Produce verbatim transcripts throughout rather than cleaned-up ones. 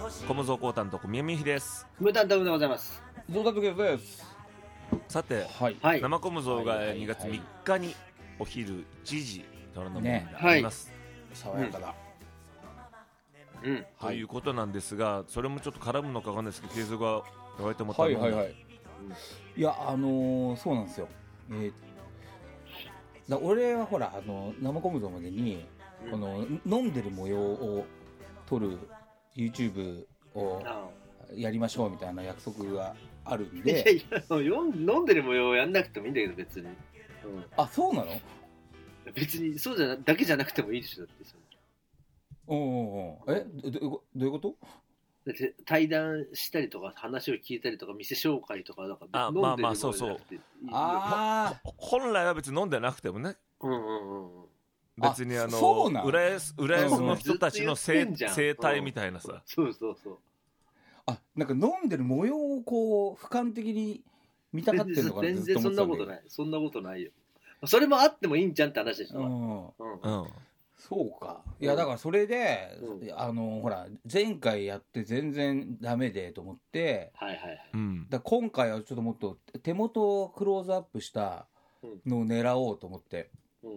小無造高担当小宮美ひです。 無担当でございます。 ゾウタトケです。 さて、 はいはい、 生小無造がにがつみっかにお昼いちじからのものになります、 ね、爽やかだ、 うん、 ということなんですが、それもちょっと絡むのかわかんないですけど、継続が言われてもらったはいはいはい、うん、いやあのー、そうなんですよ、えー、だ俺はほらあの生小無造までに、うん、この飲んでる模様を撮る YouTube をやりましょうみたいな約束があるんで、 いやいや飲んでる模様をやんなくてもいいんだけど別に、うん、 あ、そうなの？ 別にそうじゃなだけじゃなくてもいいでしょ。だってそうんうんうん、え ど, どういうこと？ だって対談したりとか話を聞いたりとか店紹介とかだから飲んでる模様じゃなくて、まあまあそうそう、 あ本来は別に飲んでなくてもね、 うんうんうん、 別にあの浦安浦安の人たちの生態みたいなさ、 そうそうそう、 あ、なんか飲んでる模様をこう俯瞰的に見たがってるのかな。 全然そんなことない、そんなことないよ。それもあってもいいんじゃんって話でしょ。 うんうん、 うん、そうか。いやだからそれで、うん、あのほら前回やって全然ダメでと思って、 はいはいはい、 うん、だ今回はちょっともっと手元をクローズアップしたのを狙おうと思って、うんうん、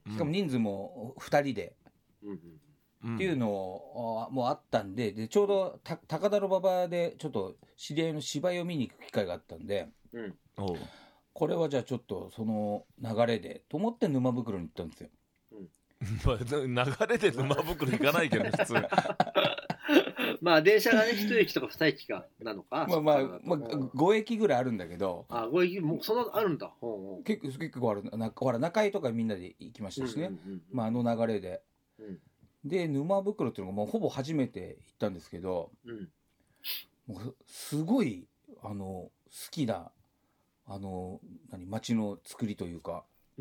しかも人数もふたりで、うんうん、っていうのをもうあったんで、でちょうどた高田馬場でちょっと知り合いの芝居を見に行く機会があったんで、うん、おこれはじゃあちょっとその流れでと思って沼袋に行ったんですよ。 うん、流れで沼袋行かないけど普通まあ電車がね一駅とか二駅かなのか、 まあまあ、まあ、ご駅ぐらいあるんだけど、 あご駅もうそんなあるんだ、 ほう結構結構ある。なほら中井とかみんなで行きましたしね、うんうんうんうん、まああの流れで、うん、で沼袋っていうのがもうほぼ初めて行ったんですけど、うん、もうすごいあの好きなあの何街の作りというか、うん、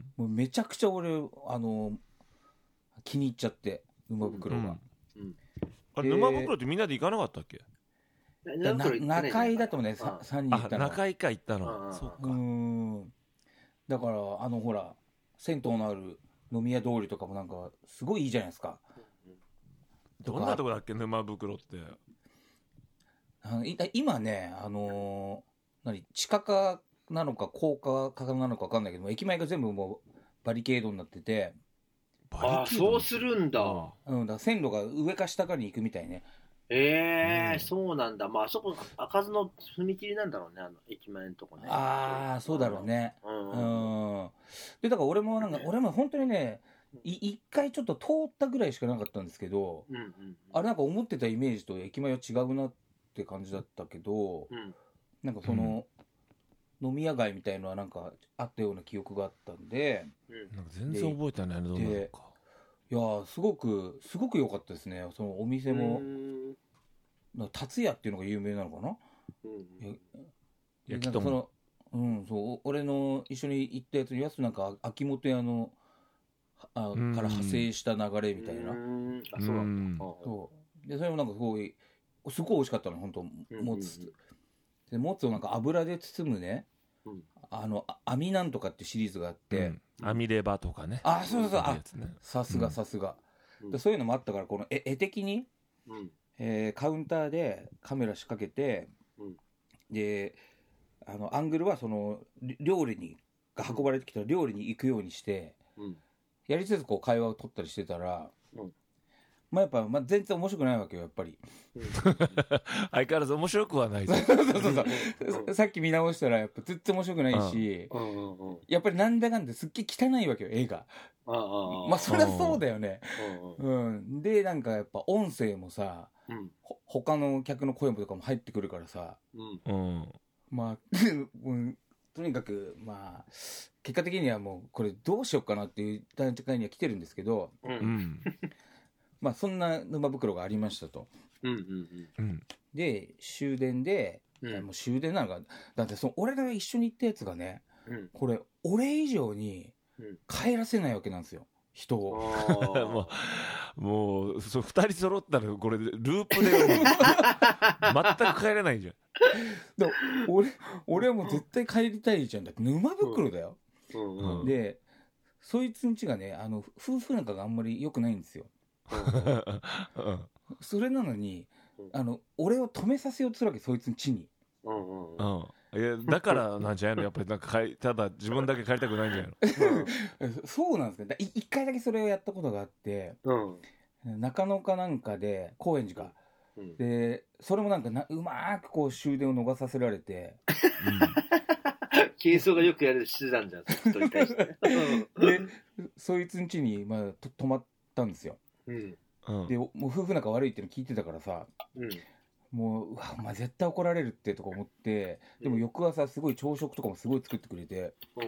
もうめちゃくちゃ俺あの気に入っちゃって沼袋が、うんうん、 あれ沼袋ってみんなで行かなかったっけ？ な中井だとね、ささんにん行ったの。 中井か行ったの。そうか。うーんだからあのほら銭湯のある飲み屋通りとかもなんかすごいいいじゃないですか。 どんなとこだっけ沼袋って？ あの今ねあのー、何地下化なのか高架化なのか分かんないけども、駅前が全部もうバリケードになってて。 ああそうするんだ。 うん、だから線路が上か下かに行くみたいね。 ええーうん、そうなんだ。まああそこ開かずの踏切なんだろうね、あの駅前のとこね。 ああそうだろうね。うん。うんでだから俺もなんか俺も本当にね一回ちょっと通ったぐらいしかなかったんですけど、うんうんうん、あれなんか思ってたイメージと駅前は違うなって感じだったけど、うん、なんかその、うん、飲み屋街みたいのはなんかあったような記憶があったんで、 うん、なんか全然覚えてないのどうなのか。 いやすごくすごく良かったですね。そのお店も達也っていうのが有名なのかな。うん、 焼き鳥。 うんそう俺の一緒に行ったやつのやつなんか秋元屋のあから派生した流れみたいな。 うんあそうなんだ。 そうでそれもなんかすごいすごい美味しかったの本当もつでもつをなんか油で包むね。うん、あの網なんとかってシリーズがあって、うん、 網レバとかね。 あそうそうそう、あさすがさすが、でそういうのもあったからこの絵絵的に、うんえー、カウンターでカメラ仕掛けて、うん、であのアングルはその料理にが運ばれてきた料理に行くようにして、うん、やりつつこう会話を取ったりしてたら、うんまあやっぱ、まあ、全然面白くないわけよやっぱり相変わらず面白くはないそうそうそうそうさっき見直したらやっぱ全然面白くないし、うんうん、やっぱりなんだかんだすっげえ汚いわけよ絵が。あまあそりゃそうだよね、うんうん、でなんかやっぱ音声もさ、うん、他の客の声とかも入ってくるからさ、うん、まあとにかくまあ結果的にはもうこれどうしようかなっていう段階には来てるんですけど、うんまあそんな沼袋がありましたと、うんうんうん、で終電で、うん、もう終電なのかだってその俺が一緒に行ったやつがね、うん、これ俺以上に帰らせないわけなんですよ人をもう、もうそうふたり揃ったらこれループで全く帰れないじゃんで俺俺はもう絶対帰りたいじゃん。だって沼袋だよ、うんうん、でそいつんちがねあの夫婦仲があんまり良くないんですよそれなのにあの俺を止めさせようとするわけ、そいつの地に。 うんうんうんいやだからなんじゃないのやっぱりなんか帰ただ自分だけ帰りたくないんじゃないのそうなんですか。一回だけそれをやったことがあって、うん、中野かなんかで高円寺か、うん、でそれもなんかなうまーくこう終電を逃させられて、 うん、軽装がよくやる手段じゃん人に対してでそいつん家に、まあ、と泊まったんですよ、うん、でもう夫婦仲悪いっての聞いてたからさ、うんもう、うわ、お前絶対怒られるってとか思って、でも翌朝すごい朝食とかもすごい作ってくれて、うん、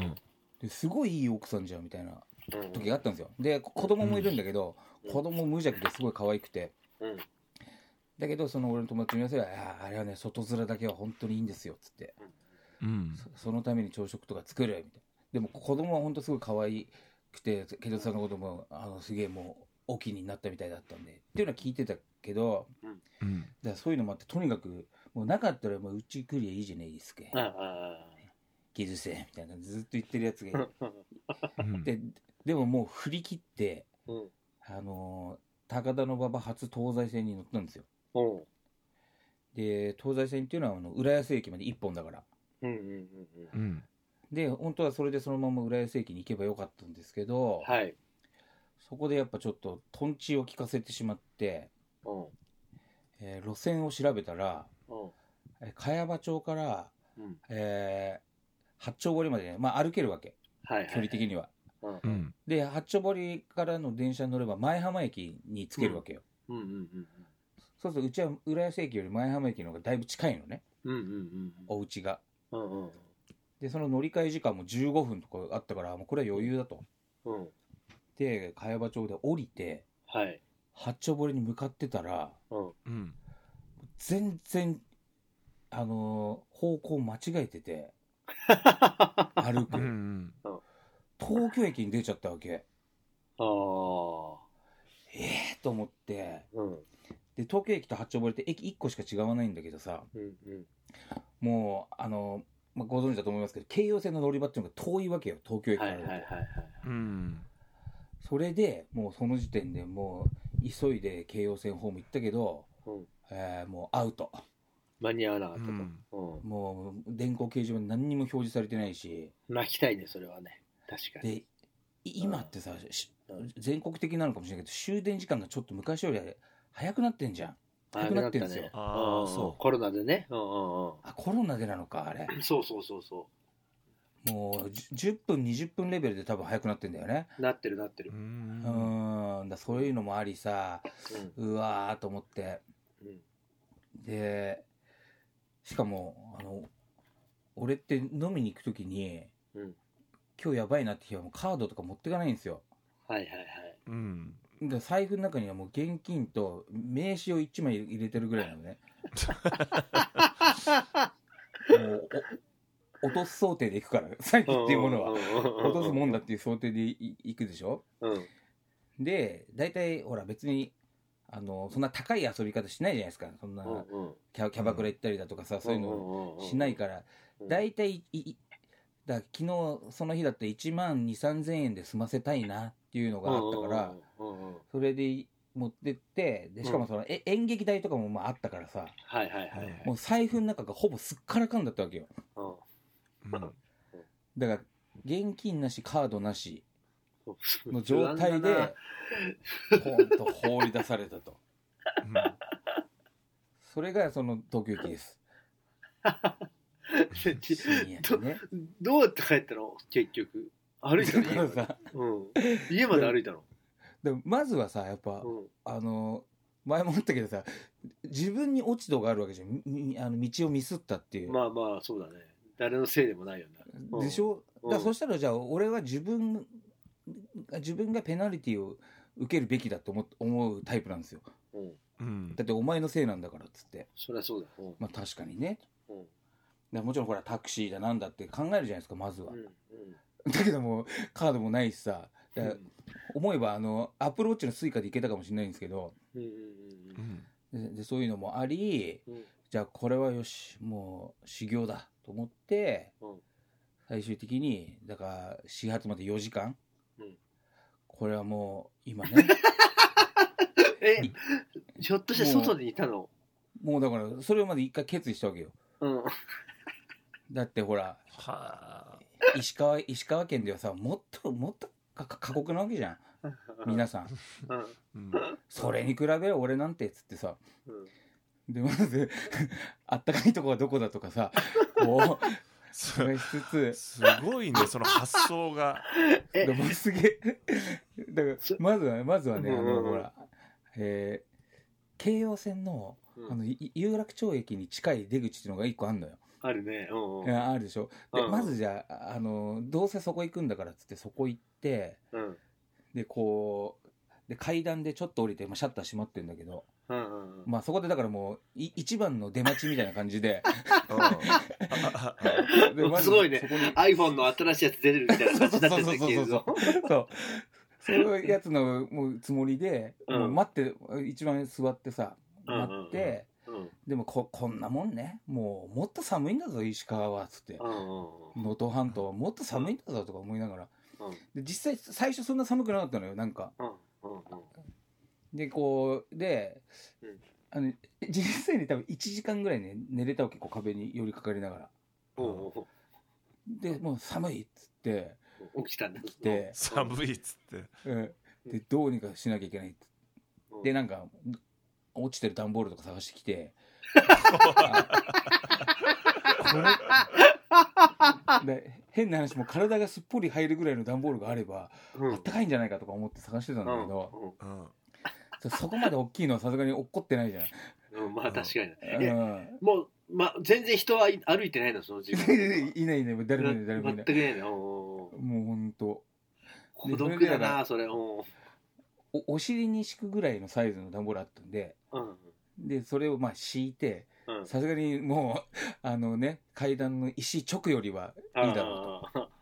ですごいいい奥さんじゃんみたいな時があったんですよ。で、子供もいるんだけど、うん、子供無邪気ですごい可愛くて、うん、だけどその俺の友達に言わせれば、あれはね、外面だけは本当にいいんですよっつって、うん、そ, そのために朝食とか作るみたいな。でも子供は本当すごい可愛くて、ケドさんのこともあのすげえもう大きになったみたいだったんでっていうのは聞いてたけど、うん、だからそういうのもあってとにかくもうなかったらもううち来りゃいいじゃないですか、傷せみたいなずっと言ってるやつがいるで, でももう振り切って、うん、あの高田馬場初東西線に乗ったんですよ、うん、で東西線っていうのはあの浦安駅までいっぽんだから、うんうんうんうん、で本当はそれでそのまま浦安駅に行けばよかったんですけど、はいそこでやっぱちょっとトンチを聞かせてしまって、うんえー、路線を調べたら、うん、茅場町から、うんえー、八丁堀まで、ねまあ、歩けるわけ、はいはいはい、距離的には、うん、で八丁堀からの電車に乗れば前浜駅に着けるわけよ、うんうんうんうん、そうするとうちは浦安駅より前浜駅の方がだいぶ近いのね、うんうんうん、お家が、うんうん、でその乗り換え時間もじゅうごふんとかあったからもうこれは余裕だと、うんで茅場町で降りて、はい、八丁堀に向かってたら、うん、全然、あのー、方向間違えてて歩く、うんうん、東京駅に出ちゃったわけ。あええー、と思って、うん、で東京駅と八丁堀って駅いっこしか違わないんだけどさ、うんうん、もうあのーまあ、ご存知だと思いますけど京葉線の乗り場っていうのが遠いわけよ東京駅からだと、はいはいはいはい、うんそれでもうその時点でもう急いで京葉線ホーム行ったけど、うんえー、もうアウト間に合わなかったと、うんうん、もう電光掲示板何にも表示されてないし泣きたいねそれはね確かに。 で今ってさ、うん、全国的なのかもしれないけど終電時間がちょっと昔より早くなってんじゃん。早くなってんですよ、ね、 あそうコロナでね、うんうんうん、 あコロナでなのかあれそうそうそうそうもうじゅっぷんにじゅっぷんレベルで多分速くなってんだよね。 なってるなってる。うーんだそういうのもありさ、うん、うわーと思って、うん、でしかもあの俺って飲みに行くときに、うん、今日やばいなって日はもうカードとか持ってかないんですよ。はいはいはい。うん。だ財布の中にはもう現金と名刺をいちまい入れてるぐらいなのね。もう落とす想定でいくから財布っていうものは落とすもんだっていう想定で い, いくでしょ、うん、で大体ほら別にあのそんな高い遊び方しないじゃないですかそんな、うんうん、キ, ャキャバクラ行ったりだとかさ、うん、そういうのしないから大体だ昨日その日だっていちまんにせんさんぜんえんで済ませたいなっていうのがあったからそれで持ってってでしかもその、うん、演劇代とかもまああったからさ、はいはいはいはい、もう財布の中がほぼすっからかんだったわけよ、うんうん、だから現金なしカードなしの状態でポンと放り出されたと、うん、それがその東京駅です深夜にね、ど, どうやって帰ったの結局歩いたの家まで、うん、家まで歩いたのでもまずはさやっぱ、うん、あの前も言ったけどさ自分に落ち度があるわけじゃんあの道をミスったっていうまあまあそうだね誰のせいでもないよね、 うん、でしょだからそしたらじゃあ俺は自分自分がペナルティを受けるべきだと 思, 思うタイプなんですよ、うん、だってお前のせいなんだからっつってそりゃそうだ、うん、 まあ確かにね、うん、だもちろんほらタクシーだなんだって考えるじゃないですかまずは、うんうん、だけどもカードもないしさだから、うん、思えばあのアプローチのスイカでいけたかもしれないんですけど、うんうんうん、で, でそういうのもあり、うん、じゃあこれはよしもう修行だと思って、うん、最終的にだから始発までよじかん、うん、これはもう今ねえひょっとして外にいたのもうだからそれまで一回決意したわけよ、うん、だってほらは石川石川県ではさもっともっと過酷なわけじゃん皆さん、うん、それに比べる俺なんてっつってさ、うん、でまずあったかいとこはどこだとかさこう探しつつすごいねその発想がでもすげえだからまずはまずはねあのほら、えー、京葉線の、あの有楽町駅に近い出口っていうのが一個あるのよ。 あるね。うんうん、 あるでしょ。で、うん、まずじゃあ、あのどうせそこ行くんだからっつってそこ行って、うん、でこうで階段でちょっと降りて、まあ、シャッター閉まってるんだけど、うんうんうん、まあそこでだからもうい一番の出待ちみたいな感じで、 でま、すごいね。iPhone の新しいやつ出てるみたいな感じになってるけど。 そうそういうやつのもうつもりで、うん、もう待って一番座ってさ待って、うんうんうん、でも こ, こんなもんねもうもっと寒いんだぞ石川はっつって能登、うんうん、半島はもっと寒いんだぞとか思いながら、うん、で実際最初そんな寒くなかったのよなんか、うんうんうん、でこうで、うん、あの実際に多分いちじかんぐらいね寝れたわけこう壁に寄りかかりながら、うん、でもう寒いっつって起きたんだ来て寒いっつって、 うん、でどうにかしなきゃいけないっつって、うん、でなんか落ちてる段ボールとか探してきてこれで変な話も体がすっぽり入るぐらいの段ボールがあれば、うん、あったかいんじゃないかとか思って探してたんだけど、うんうん、そこまで大きいのはさすがに落っこってないじゃん、 うん、まあ確かに、うん、もう、ま、全然人は歩いてないのその時間いないいない誰もいない誰もいない全くいないのもうほんと孤独だなそれおお, お尻に敷くぐらいのサイズの段ボールあったんで、うん、でそれをまあ敷いてさすがにもうあのね階段の石直よりはいいだろうと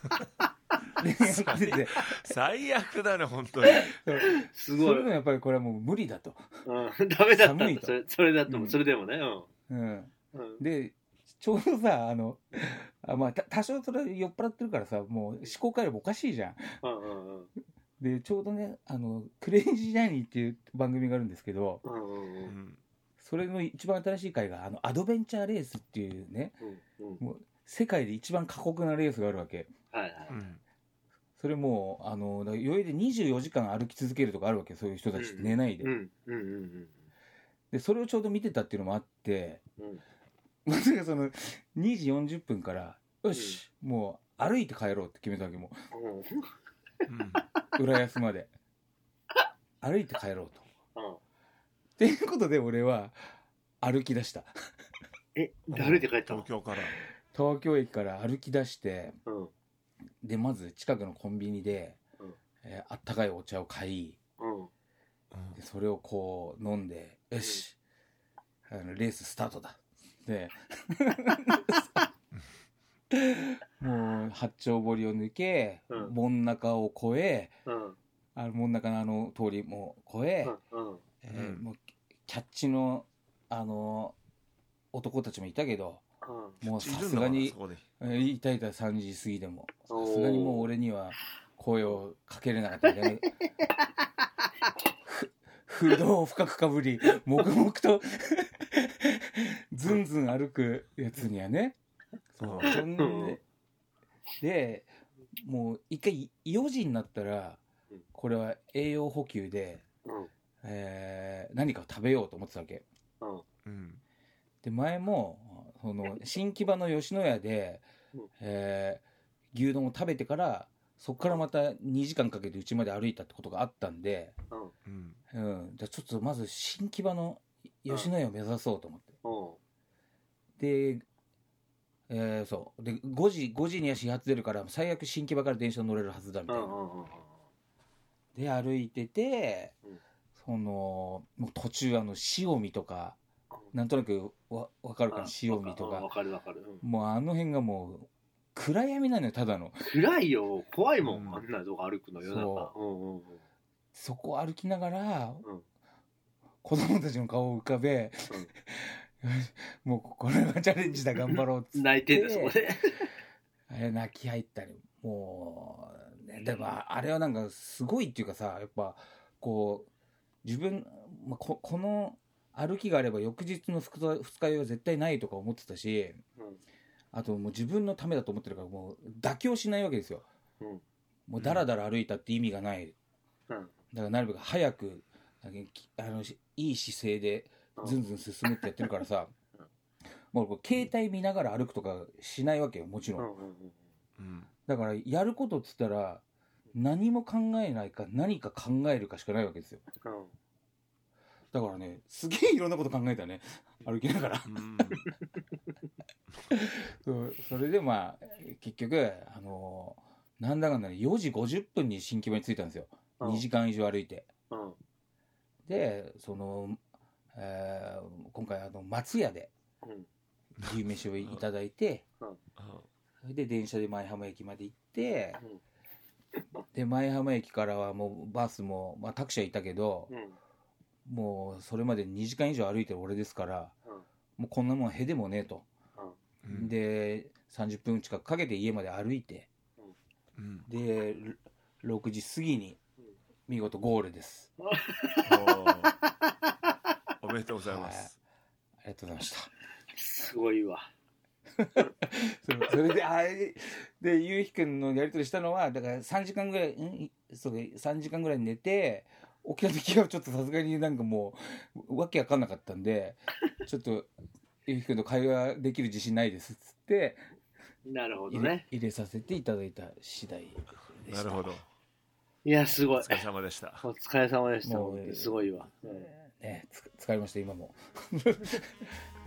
最悪だね本当にすごいそれでもやっぱりこれはもう無理だと、 うん、ダメだった寒いとそれ、それだと、うん、それでもね、うんうんうん、でちょうどさあのあ、まあ、多少それ酔っ払ってるからさもう思考回路もおかしいじゃん、うんうんうん、でちょうどねあのクレイジージャーニーっていう番組があるんですけど、うんうんうん、それの一番新しい回があのアドベンチャーレースっていうね、うんうん、もう世界で一番過酷なレースがあるわけ、はいはい、うん、それもあの余裕でにじゅうよじかん歩き続けるとかあるわけそういう人たちって寝ないで、うんうんうんうん、でそれをちょうど見てたっていうのもあって、うんまさかそのにじよんじゅっぷんからよし、うん、もう歩いて帰ろうって決めたわけもう、うん、浦安まで歩いて帰ろうと、うん、っていうことで俺は歩き出したえ歩いて帰ったの東京から東京駅から歩き出して、うん、でまず近くのコンビニで、うんえー、あったかいお茶を買い、うん、でそれをこう飲んでよし、うん、あのレーススタートだでもう八丁堀を抜け、うん、門中を越え、うん、あの門中のあの通りも越え、うんえー、もうキャッチのあの男たちもいたけど、うん、もうさすがにいたいたさんじ過ぎでもさすがにもう俺には声をかけれなかったみたいなフードを深くかぶり黙々とずんずん歩くやつにはねそうそんででもう一回よじになったらこれは栄養補給で、うんえー、何か食べようと思ってたわけ、うん、で前もその新木場の吉野家で、うんえー、牛丼を食べてからそこからまたにじかんかけて家まで歩いたってことがあったんで、うんうん、じゃあちょっとまず新木場の吉野家を目指そうと思って、うん、で、えー、そうでごじごじには始発出るから最悪新木場から電車乗れるはずだみたいな、うん、で歩いてて、うん、そのもう途中あの塩見とかなんとなくわ分かるかな塩見とか分かる分かる、 うん、もうあの辺がもう暗闇なのよただの暗いよ怖いもん、うん、あんなとこ歩くのよそう、うんうんうん、そこを歩きながら、うん、子供たちの顔を浮かべ、うん、もうこれはチャレンジだ頑張ろうっつって泣いてんだそこであれ泣き入ったりもう、ね、でもあれはなんかすごいっていうかさやっぱこう自分、まあ、こ, この歩きがあれば翌日の二日酔いは絶対ないとか思ってたし、うん、あともう自分のためだと思ってるからもう妥協しないわけですよ、うん、もうだらだら歩いたって意味がない、うん、だからなるべく早くあのいい姿勢でずんずん進むってやってるからさ、うん、もうこう携帯見ながら歩くとかしないわけよもちろん、うんうんうん、だからやることっつったら何も考えないか何か考えるかしかないわけですよ、うん、だからねすげえいろんなこと考えたね歩きながら、うん、そうそれでまあ結局あのー、なんだかんだねよじごじゅっぷんに新木場に着いたんですよ、うん、にじかん以上歩いて、うん、でその、えー、今回あの松屋で牛飯をいただいて、うんうん、で電車で舞浜駅まで行って、うん、で舞浜駅からはもうバスも、まあ、タクシーはいたけど、うんもうそれまでにじかん以上歩いてる俺ですから、うん、もうこんなもんへでもねえと、うん、でさんじゅっぷん近くかけて家まで歩いて、うん、でろくじ過ぎに見事ゴールです、うん、 おめでとうございます、 ありがとうございましたすごいわそれであれでゆうひくんのやり取りしたのはだからさんじかんぐらいんそうさんじかんぐらい寝て起きた時はちょっとさすがになんかもうわけわかんなかったんでちょっとゆうひくんと会話できる自信ないですっつってなるほどね入 れ, 入れさせていただいた次第でした。 なるほどいやすごいお疲れ様でしたお疲れ様でしたもうすごいわ、うんね、疲れました今も